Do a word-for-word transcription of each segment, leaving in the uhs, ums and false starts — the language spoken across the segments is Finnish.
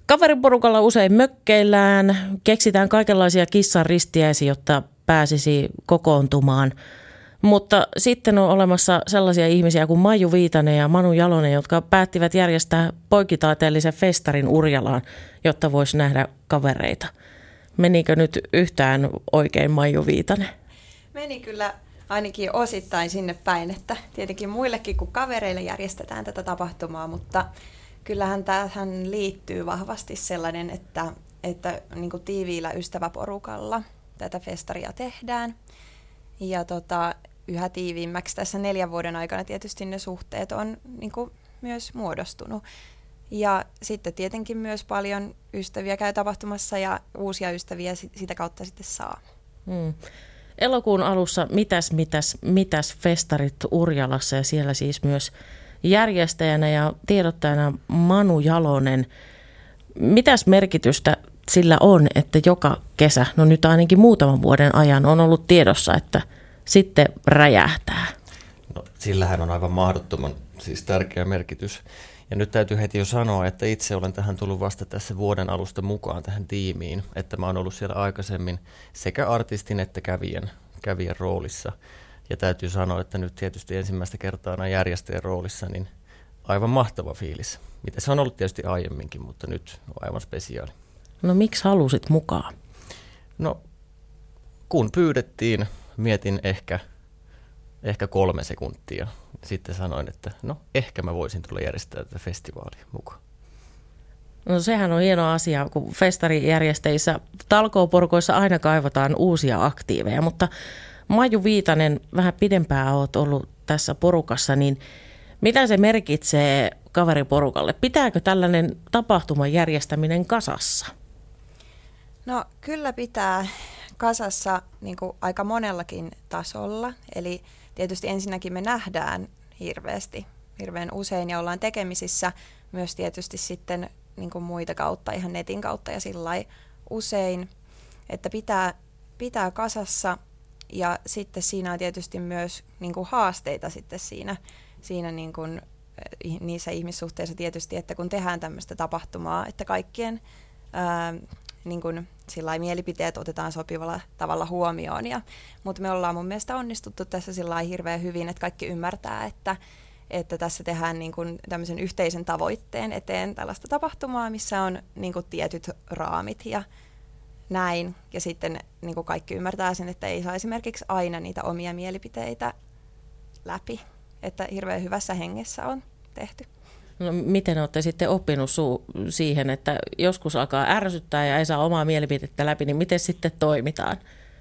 Kaveriporukalla usein mökkeillään, keksitään kaikenlaisia kissan ristiäisiä, jotta pääsisi kokoontumaan. Mutta sitten on olemassa sellaisia ihmisiä kuin Maiju Viitanen ja Manu Jalonen, jotka päättivät järjestää poikkitaiteellisen festarin Urjalaan, jotta voisi nähdä kavereita. Menikö nyt yhtään oikein, Maiju Viitanen? Meni kyllä ainakin osittain sinne päin, että tietenkin muillekin kuin kavereille järjestetään tätä tapahtumaa, mutta kyllähän tähän liittyy vahvasti sellainen, että, että niin kuin tiiviillä ystäväporukalla tätä festaria tehdään. Ja tota, yhä tiiviimmäksi tässä neljän vuoden aikana tietysti ne suhteet on niin kuin myös muodostunut. Ja sitten tietenkin myös paljon ystäviä käy tapahtumassa ja uusia ystäviä sitä kautta sitten saa. Hmm. Elokuun alussa mitäs, mitäs, mitäs festarit Urjalassa ja siellä siis myös järjestäjänä ja tiedottajana Manu Jalonen. Mitäs merkitystä sillä on, että joka kesä, no nyt ainakin muutaman vuoden ajan on ollut tiedossa, että sitten räjähtää? No, sillähän on aivan mahdottoman siis tärkeä merkitys. Ja nyt täytyy heti jo sanoa, että itse olen tähän tullut vasta tässä vuoden alusta mukaan tähän tiimiin, että mä oon ollut siellä aikaisemmin sekä artistin että kävijän, kävijän roolissa. Ja täytyy sanoa, että nyt tietysti ensimmäistä kertaa näin järjestäjän roolissa, niin aivan mahtava fiilis. Mitä se on ollut tietysti aiemminkin, mutta nyt on aivan spesiaali. No miksi halusit mukaan? No kun pyydettiin, mietin ehkä, ehkä kolme sekuntia. Sitten sanoin, että no ehkä mä voisin tulla järjestää tätä festivaalia mukaan. No sehän on hieno asia, kun festarijärjestäjissä talkooporukoissa aina kaivataan uusia aktiiveja, mutta Maiju Viitanen, vähän pidempään olet ollut tässä porukassa, niin mitä se merkitsee kaveriporukalle? Pitääkö tällainen tapahtuman järjestäminen kasassa? No kyllä pitää kasassa niin kuin aika monellakin tasolla. Eli tietysti ensinnäkin me nähdään hirveästi, hirveän usein ja ollaan tekemisissä myös tietysti sitten niin kuin muita kautta, ihan netin kautta ja sillä lailla usein, että pitää, pitää kasassa. Ja sitten siinä on tietysti myös niin kuin haasteita sitten siinä, siinä niin kuin, niissä ihmissuhteissa tietysti, että kun tehdään tämmöistä tapahtumaa, että kaikkien ää, niin kuin, sillai, mielipiteet otetaan sopivalla tavalla huomioon. Ja, mutta me ollaan mun mielestä onnistuttu tässä sillai hirveän hyvin, että kaikki ymmärtää, että, että tässä tehdään niin kuin tämmöisen yhteisen tavoitteen eteen tällaista tapahtumaa, missä on niin kuin tietyt raamit ja näin, ja sitten niin kuin kaikki ymmärtää sen, että ei saa esimerkiksi aina niitä omia mielipiteitä läpi, että hirveän hyvässä hengessä on tehty. No, miten olette sitten oppinut su- siihen, että joskus alkaa ärsyttää ja ei saa omaa mielipidettä läpi, niin miten sitten toimitaan?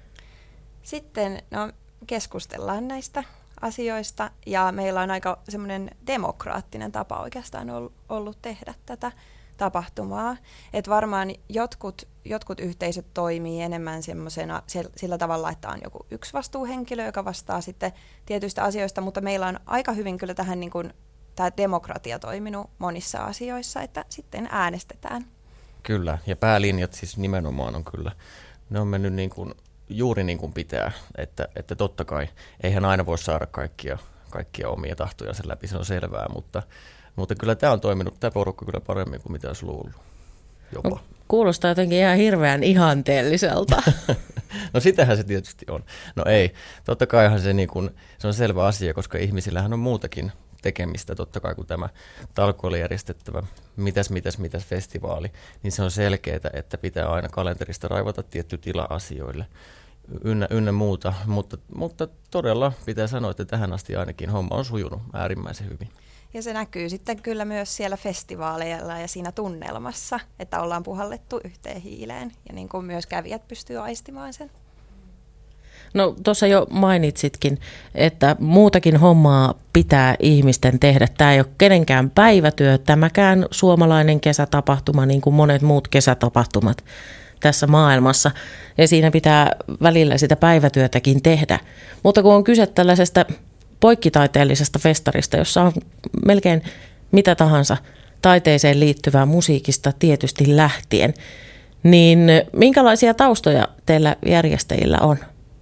Sitten no, keskustellaan näistä asioista, ja meillä on aika semmoinen demokraattinen tapa oikeastaan ollut tehdä tätä tapahtumaa. Että varmaan jotkut, jotkut yhteisöt toimii enemmän semmoisena sillä tavalla, että on joku yksi vastuuhenkilö, joka vastaa sitten tietyistä asioista, mutta meillä on aika hyvin kyllä tähän niin kuin tämä demokratia toiminut monissa asioissa, että sitten äänestetään. Kyllä, ja päälinjat siis nimenomaan on kyllä, ne on mennyt niin kuin, juuri niin kuin pitää, että, että totta kai eihän aina voi saada kaikkia, kaikkia omia tahtojansa läpi, se on selvää, mutta Mutta kyllä tämä on toiminut, tämä porukka kyllä paremmin kuin mitä olisi luullut. Jopa. No, kuulostaa jotenkin ihan hirveän ihanteelliselta. No sitähän se tietysti on. No ei, totta kaihan se, niin kun, se on selvä asia, koska ihmisillähän on muutakin tekemistä, totta kai kuin tämä talkoille järjestettävä mitäs, mitäs, mitäs festivaali, niin se on selkeää, että pitää aina kalenterista raivata tietty tila asioille. Ynnä, ynnä muuta, mutta, mutta todella pitää sanoa, että tähän asti ainakin homma on sujunut äärimmäisen hyvin. Ja se näkyy sitten kyllä myös siellä festivaaleilla ja siinä tunnelmassa, että ollaan puhallettu yhteen hiileen ja niin kuin myös kävijät pystyy aistimaan sen. No tuossa jo mainitsitkin, että muutakin hommaa pitää ihmisten tehdä. Tämä ei ole kenenkään päivätyö, tämäkään suomalainen kesätapahtuma niin kuin monet muut kesätapahtumat tässä maailmassa. Ja siinä pitää välillä sitä päivätyötäkin tehdä. Mutta kun on kyse tällaisesta poikkitaiteellisesta festarista, jossa on melkein mitä tahansa taiteeseen liittyvää musiikista tietysti lähtien, niin minkälaisia taustoja teillä järjestäjillä on?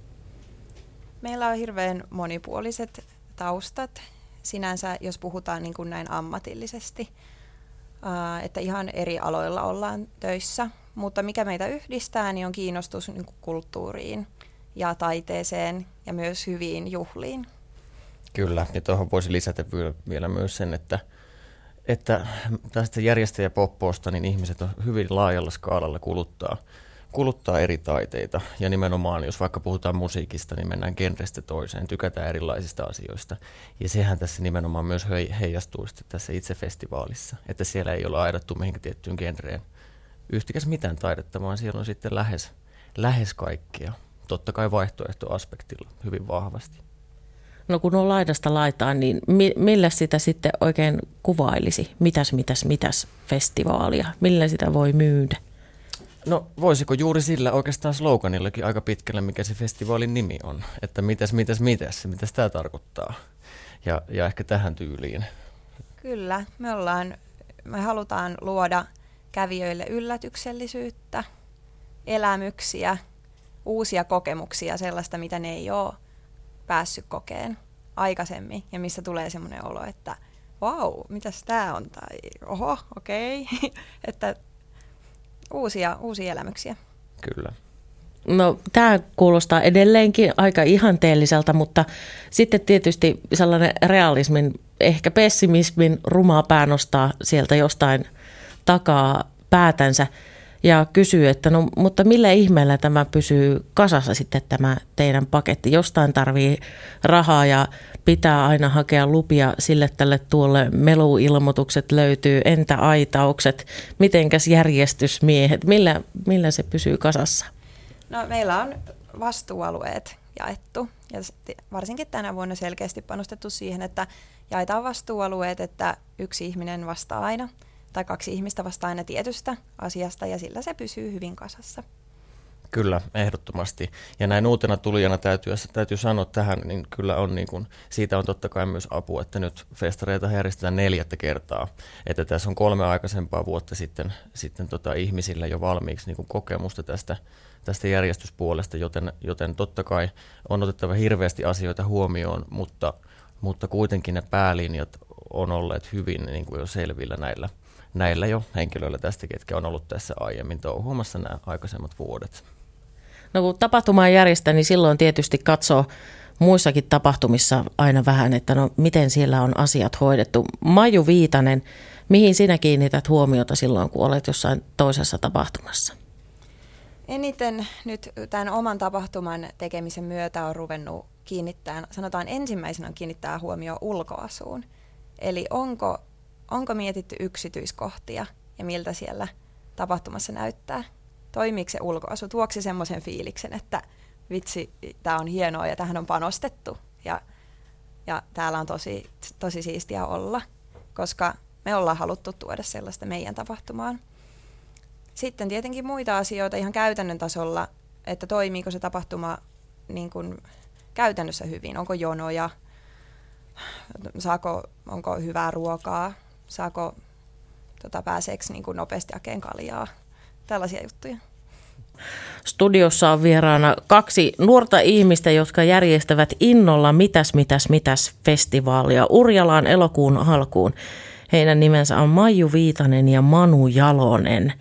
Meillä on hirveän monipuoliset taustat. Sinänsä, jos puhutaan niin kuin näin ammatillisesti, että ihan eri aloilla ollaan töissä. Mutta mikä meitä yhdistää, niin on kiinnostus niin kuin kulttuuriin ja taiteeseen ja myös hyviin juhliin. Kyllä, ja tuohon voisi lisätä vielä myös sen, että, että tästä järjestäjäpoppoosta niin ihmiset on hyvin laajalla skaalalla kuluttaa, kuluttaa eri taiteita. Ja nimenomaan, jos vaikka puhutaan musiikista, niin mennään genrestä toiseen, tykätään erilaisista asioista. Ja sehän tässä nimenomaan myös heijastuu tässä itse festivaalissa, että siellä ei ole aidattu mihinkään tiettyyn genreen yhtikäs mitään taidetta, vaan siellä on sitten lähes, lähes kaikkea. Totta kai vaihtoehtoaspektilla hyvin vahvasti. No kun on laidasta laitaan, niin mi- millä sitä sitten oikein kuvailisi? Mitäs, mitäs, mitäs festivaalia? Millä sitä voi myydä? No voisiko juuri sillä oikeastaan sloganillakin aika pitkälle, mikä se festivaalin nimi on. Että mitäs, mitäs, mitäs, mitäs tämä tarkoittaa. Ja, ja ehkä tähän tyyliin. Kyllä, me, ollaan, me halutaan luoda kävijöille yllätyksellisyyttä, elämyksiä, uusia kokemuksia, sellaista, mitä ne ei ole päässyt kokeen aikaisemmin ja missä tulee semmoinen olo, että vau, wow, mitäs tää on, tai oho, okei, okay. Että uusia, uusia elämyksiä. Kyllä. No tämä kuulostaa edelleenkin aika ihanteelliselta, mutta sitten tietysti sellainen realismin, ehkä pessimismin ruma pää nostaa sieltä jostain takaa päätänsä ja kysyy, että no mutta millä ihmeellä tämä pysyy kasassa sitten tämä teidän paketti? Jostain tarvii rahaa ja pitää aina hakea lupia sille tälle tuolle, meluilmoitukset löytyy, entä aitaukset, mitenkäs järjestysmiehet, millä, millä se pysyy kasassa? No meillä on vastuualueet jaettu ja varsinkin tänä vuonna selkeästi panostettu siihen, että jaetaan vastuualueet, että yksi ihminen vastaa aina tai kaksi ihmistä vastaa aina tietystä asiasta ja sillä se pysyy hyvin kasassa. Kyllä, ehdottomasti. Ja näin uutena tulijana täytyy, täytyy sanoa tähän, niin kyllä on niin kuin, siitä on totta kai myös apu, että nyt festareita järjestetään neljättä kertaa. Että tässä on kolme aikaisempaa vuotta sitten, sitten tota ihmisillä jo valmiiksi niin kuin kokemusta tästä, tästä järjestyspuolesta, joten, joten totta kai on otettava hirveästi asioita huomioon, mutta, mutta kuitenkin ne päälinjat on olleet hyvin niin kuin jo selvillä näillä, näillä jo henkilöillä tästä, ketkä on ollut tässä aiemmin touhuamassa nämä aikaisemmat vuodet. No kun tapahtumaa järjestää, niin silloin tietysti katsoo muissakin tapahtumissa aina vähän, että no miten siellä on asiat hoidettu. Maiju Viitanen, mihin sinä kiinnität huomiota silloin, kun olet jossain toisessa tapahtumassa? Eniten nyt tämän oman tapahtuman tekemisen myötä on ruvennut kiinnittää, sanotaan ensimmäisenä on kiinnittää huomioon ulkoasuun. Eli onko, onko mietitty yksityiskohtia ja miltä siellä tapahtumassa näyttää? Toimiiko se ulkoasu? Tuoksi se semmoisen fiiliksen, että vitsi, tämä on hienoa ja tähän on panostettu ja, ja täällä on tosi, tosi siistiä olla, koska me ollaan haluttu tuoda sellaista meidän tapahtumaan. Sitten tietenkin muita asioita ihan käytännön tasolla, että toimiiko se tapahtuma niin kuin käytännössä hyvin, onko jonoja, saako, onko hyvää ruokaa, saako, tota, pääseekö niin kuin nopeasti hakeen kaljaa, tällaisia juttuja. Studiossa on vieraana kaksi nuorta ihmistä, jotka järjestävät innolla Mitäs, mitäs, mitäs festivaalia Urjalaan elokuun alkuun. Heidän nimensä on Maiju Viitanen ja Manu Jalonen.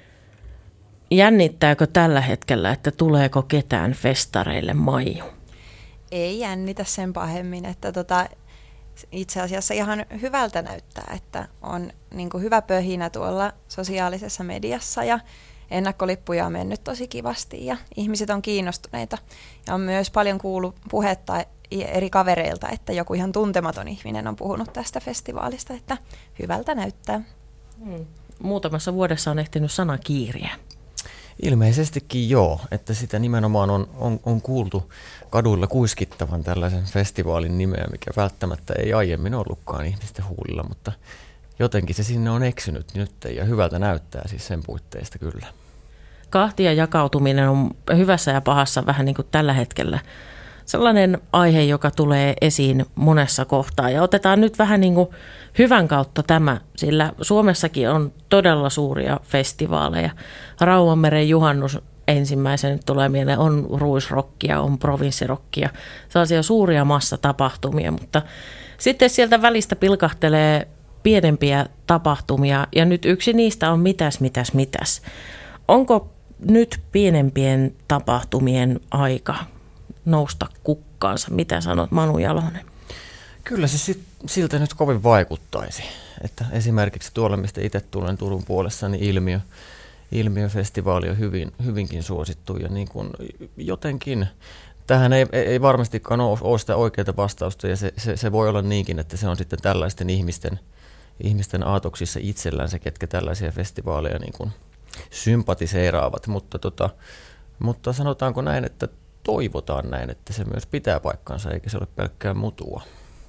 Jännittääkö tällä hetkellä, että tuleeko ketään festareille, Maiju? Ei jännitä sen pahemmin, että tota, itse asiassa ihan hyvältä näyttää, että on niin kuin hyvä pöhinä tuolla sosiaalisessa mediassa ja ennakkolippuja on mennyt tosi kivasti ja ihmiset on kiinnostuneita. Ja on myös paljon kuullut puhetta eri kavereilta, että joku ihan tuntematon ihminen on puhunut tästä festivaalista, että hyvältä näyttää. Hmm. Muutamassa vuodessa on ehtinyt sana kiiriä. Ilmeisestikin joo, että sitä nimenomaan on, on, on kuultu kaduilla kuiskittavan tällaisen festivaalin nimeä, mikä välttämättä ei aiemmin ollutkaan ihmisten huulilla, mutta jotenkin se sinne on eksynyt nyt ja hyvältä näyttää siis sen puitteista kyllä. Kahtia jakautuminen on hyvässä ja pahassa vähän niin kuin tällä hetkellä sellainen aihe, joka tulee esiin monessa kohtaa. Ja otetaan nyt vähän niin kuin hyvän kautta tämä, sillä Suomessakin on todella suuria festivaaleja. Raumanmeren juhannus ensimmäisen tulee mieleen, on ruisrokkia, on provinssirokkia, sellaisia suuria massatapahtumia, mutta sitten sieltä välistä pilkahtelee pienempiä tapahtumia ja nyt yksi niistä on mitäs, mitäs, mitäs. Onko nyt pienempien tapahtumien aika nousta kukkaansa? Mitä sanot, Manu Jalonen? Kyllä se sit, siltä nyt kovin vaikuttaisi. Että esimerkiksi tuolla, mistä itse tulen Turun puolessa, niin ilmiö, ilmiöfestivaali on hyvin, hyvinkin suosittu. Ja niin kuin jotenkin, tähän ei, ei varmastikaan ole, ole sitä oikeaa vastausta, ja se, se, se voi olla niinkin, että se on sitten tällaisten ihmisten, ihmisten aatoksissa itsellään se, ketkä tällaisia festivaaleja niin kuin sympatiseeraavat. Mutta, tota, mutta sanotaanko näin, että toivotaan näin, että se myös pitää paikkansa, eikä se ole pelkkää mutua.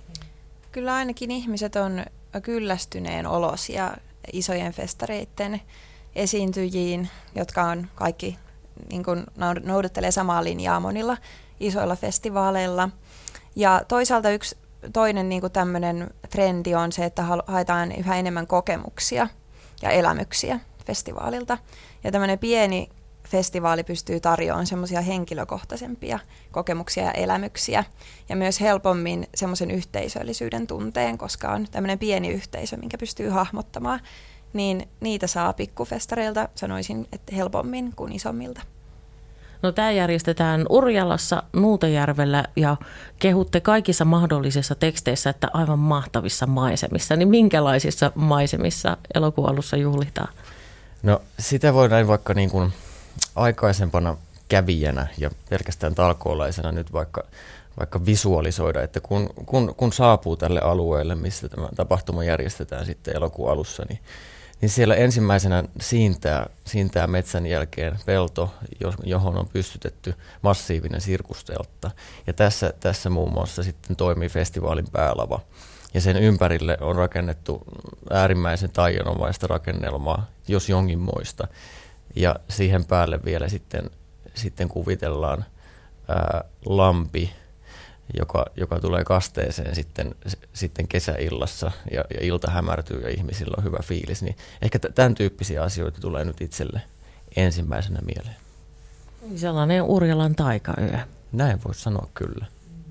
Kyllä ainakin ihmiset on kyllästyneen olosia isojen festareiden esiintyjiin, jotka on kaikki niin kuin noudattelee samaa linjaa monilla isoilla festivaaleilla. Ja toisaalta yksi toinen niin kuin tämmöinen trendi on se, että haetaan yhä enemmän kokemuksia ja elämyksiä festivaalilta. Ja tämmöinen pieni festivaali pystyy tarjoamaan semmoisia henkilökohtaisempia kokemuksia ja elämyksiä ja myös helpommin semmoisen yhteisöllisyyden tunteen, koska on tämmöinen pieni yhteisö, minkä pystyy hahmottamaan, niin niitä saa pikkufestareilta, sanoisin, että helpommin kuin isommilta. No tämä järjestetään Urjalassa, Nuutajärvellä ja kehutte kaikissa mahdollisissa teksteissä, että aivan mahtavissa maisemissa. Niin minkälaisissa maisemissa elokuun alussa juhlitaan? No sitä voidaan vaikka niin kuin aikaisempana kävijänä ja pelkästään talkoolaisena nyt vaikka, vaikka visualisoida, että kun, kun, kun saapuu tälle alueelle, missä tämä tapahtuma järjestetään sitten elokuun alussa, niin, niin siellä ensimmäisenä siintää, siintää metsän jälkeen pelto, johon on pystytetty massiivinen sirkusteltta. Ja tässä, tässä muun muassa sitten toimii festivaalin päälava. Ja sen ympärille on rakennettu äärimmäisen taianomaista rakennelmaa, jos jonkinmoista. Ja siihen päälle vielä sitten, sitten kuvitellaan ää, lampi, joka, joka tulee kasteeseen sitten, sitten kesäillassa ja, ja ilta hämärtyy ja ihmisillä on hyvä fiilis. Niin ehkä t- tämän tyyppisiä asioita tulee nyt itselle ensimmäisenä mieleen. Sellainen Urjalan taikayö. Näin voisi sanoa kyllä.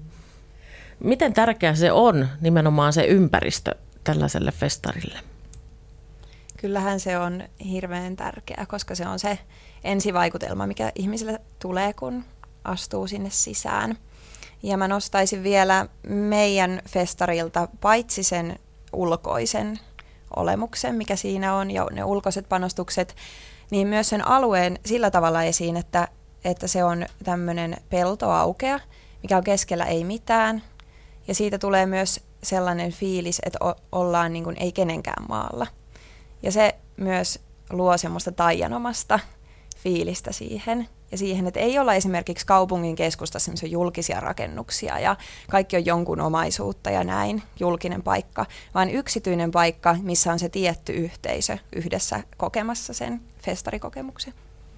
Miten tärkeä se on nimenomaan se ympäristö tällaiselle festarille? Kyllähän se on hirveän tärkeä, koska se on se ensivaikutelma, mikä ihmisille tulee, kun astuu sinne sisään. Ja mä nostaisin vielä meidän festarilta paitsi sen ulkoisen olemuksen, mikä siinä on, ja ne ulkoiset panostukset, niin myös sen alueen sillä tavalla esiin, että, että se on tämmöinen peltoaukea, mikä on keskellä ei mitään. Ja siitä tulee myös sellainen fiilis, että o- ollaan niin kuin ei kenenkään maalla. Ja se myös luo semmoista taianomasta fiilistä siihen. Ja siihen, että ei olla esimerkiksi kaupungin keskustassa semmoisia julkisia rakennuksia ja kaikki on jonkun omaisuutta ja näin, julkinen paikka, vaan yksityinen paikka, missä on se tietty yhteisö yhdessä kokemassa sen festarikokemuksen.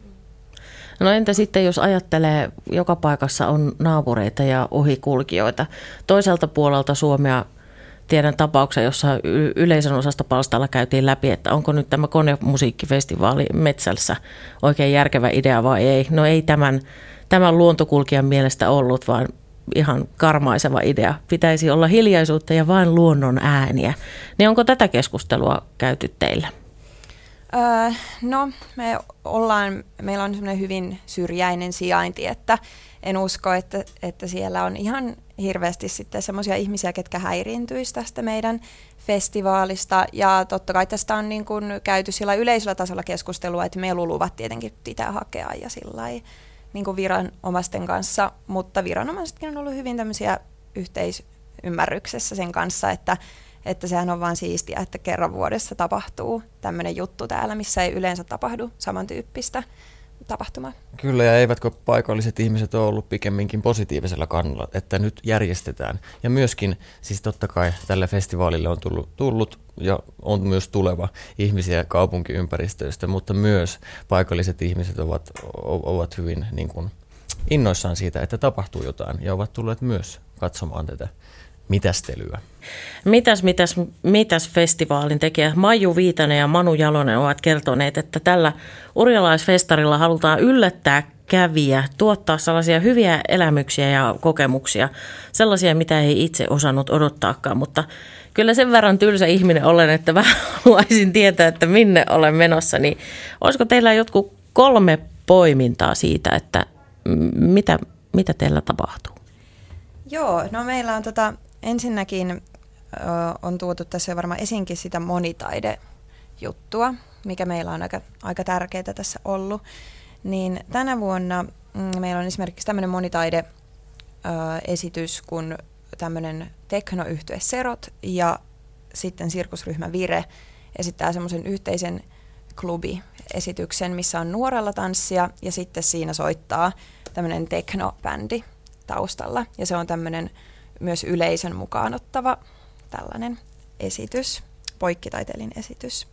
No entä sitten, jos ajattelee, joka paikassa on naapureita ja ohikulkijoita. Toiselta puolelta Suomea tiedän tapauksen, jossa yleisön osastopalstalla käytiin läpi, että onko nyt tämä konemusiikkifestivaali Metsässä oikein järkevä idea vai ei. No ei tämän, tämän luontokulkijan mielestä ollut, vaan ihan karmaiseva idea. Pitäisi olla hiljaisuutta ja vain luonnon ääniä. Niin onko tätä keskustelua käyty teillä? Öö, no, me ollaan, meillä on semmoinen hyvin syrjäinen sijainti, että en usko, että, että siellä on ihan hirveästi sitten semmoisia ihmisiä, ketkä häiriintyisi tästä meidän festivaalista. Ja totta kai tästä on niin kuin käyty sillä yleisellä tasolla keskustelua, että meluluvat tietenkin pitää hakea ja sillä niin kuin viranomaisten kanssa, mutta viranomaisetkin on ollut hyvin tämmöisiä yhteisymmärryksessä sen kanssa, että Että sehän on vaan siistiä, että kerran vuodessa tapahtuu tämmöinen juttu täällä, missä ei yleensä tapahdu samantyyppistä tapahtumaa. Kyllä, ja eivätkö paikalliset ihmiset ole ollut pikemminkin positiivisella kannalla, että nyt järjestetään. Ja myöskin, siis totta kai tälle festivaalille on tullut, tullut ja on myös tuleva ihmisiä kaupunkiympäristöistä, mutta myös paikalliset ihmiset ovat, ovat hyvin niin kuin innoissaan siitä, että tapahtuu jotain, ja ovat tulleet myös katsomaan tätä mitästelyä. Mitäs, mitäs, mitäs festivaalin tekijät Maiju Viitanen ja Manu Jalonen ovat kertoneet, että tällä urjalaisfestarilla halutaan yllättää edelläkävijä, tuottaa sellaisia hyviä elämyksiä ja kokemuksia, sellaisia, mitä ei itse osannut odottaakaan, mutta kyllä sen verran tylsä ihminen olen, että vähän haluaisin tietää, että minne olen menossa, niin olisiko teillä jotkut kolme poimintaa siitä, että mitä, mitä teillä tapahtuu? Joo, no meillä on tota, ensinnäkin ö, on tuotu tässä varmaan esiinkin sitä monitaidejuttua, mikä meillä on aika, aika tärkeää tässä ollut. Niin tänä vuonna mm, meillä on esimerkiksi tämmöinen monitaide-esitys kuin tämmöinen teknoyhtye Serot ja sitten sirkusryhmä Vire esittää semmoisen yhteisen klubiesityksen, missä on nuorella tanssia ja sitten siinä soittaa tämmöinen teknobändi taustalla. Ja se on tämmöinen myös yleisön mukaan ottava tällainen esitys, poikkitaiteellinen esitys.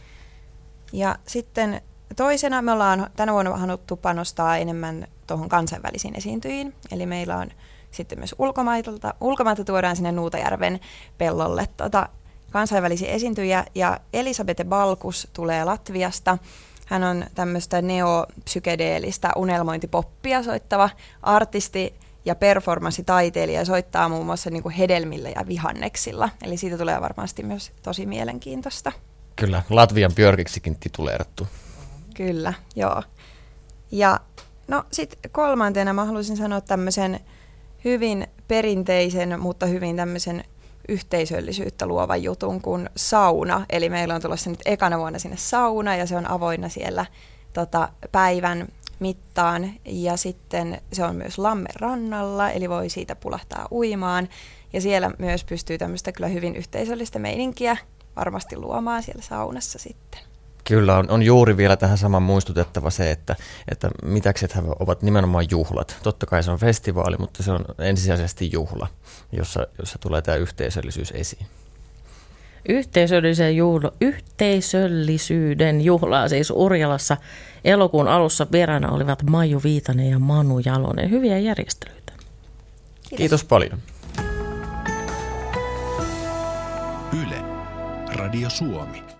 Ja sitten toisena me ollaan tänä vuonna haluttu panostaa enemmän tuohon kansainvälisiin esiintyjiin. Eli meillä on sitten myös ulkomailta, ulkomailta tuodaan sinne Nuutajärven pellolle tota, kansainvälisiä esiintyjiä. Ja Elisabeth Balkus tulee Latviasta. Hän on tämmöistä neopsykedeellistä unelmointipoppia soittava artisti ja performanssitaiteilija ja soittaa muun muassa niin kuin hedelmillä ja vihanneksilla. Eli siitä tulee varmasti myös tosi mielenkiintoista. Kyllä, Latvian Björkiksikin tituleerattu. Kyllä, joo. Ja no sitten kolmantena mä haluaisin sanoa tämmöisen hyvin perinteisen, mutta hyvin tämmöisen yhteisöllisyyttä luovan jutun kuin sauna. Eli meillä on tulossa nyt ekana vuonna sinne sauna ja se on avoinna siellä tota, päivän mittaan. Ja sitten se on myös Lammen rannalla, eli voi siitä pulahtaa uimaan. Ja siellä myös pystyy tämmöistä kyllä hyvin yhteisöllistä meininkiä varmasti luomaan siellä saunassa sitten. Kyllä, on, on juuri vielä tähän saman muistutettava se, että, että mitäksethän ovat nimenomaan juhlat. Totta kai se on festivaali, mutta se on ensisijaisesti juhla, jossa, jossa tulee tämä yhteisöllisyys esiin. Yhteisöllisen juhla, yhteisöllisyyden juhlaa siis Urjalassa elokuun alussa vieraana olivat Maiju Viitanen ja Manu Jalonen. Hyviä järjestelyitä. Kiitos, Kiitos paljon. Yle, Radio Suomi.